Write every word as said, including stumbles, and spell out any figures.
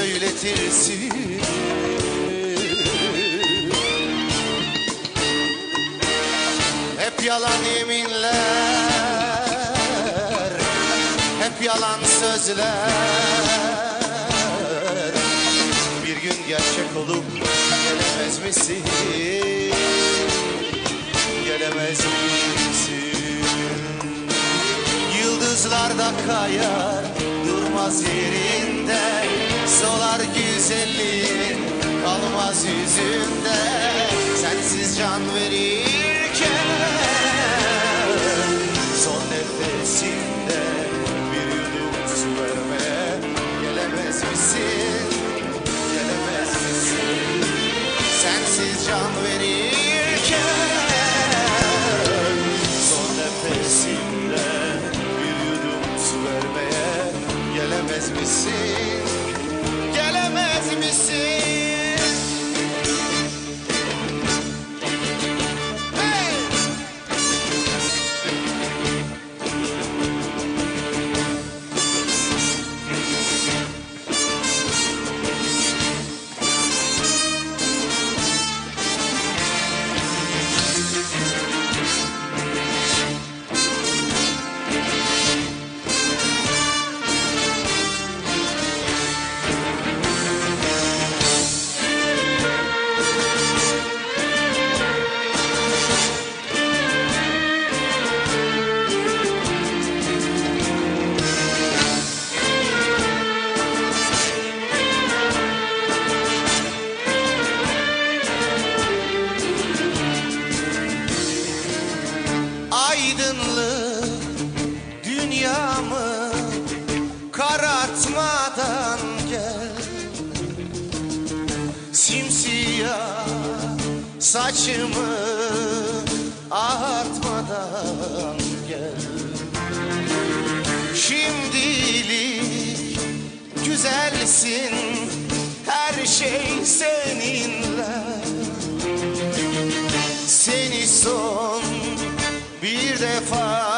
söyletirsin. Hep yalan yeminler, hep yalan sözler. Bir gün gerçek olup gelemez misin? Gelemez misin? Yıldızlar da kayar, durmaz yerinde. Solar güzelliğin, kalmaz yüzünde. Sensiz can verirken son nefesinde bir yudum su vermeye gelemez misin? Gelemez misin? Sensiz can verirken son nefesinde bir yudum su vermeye gelemez misin? Gelemez misin? Aydınlık dünyamı karartmadan gel. Simsiyah saçımı ağartmadan gel. Şimdilik güzelsin, her şey seninle. Seni son bir defa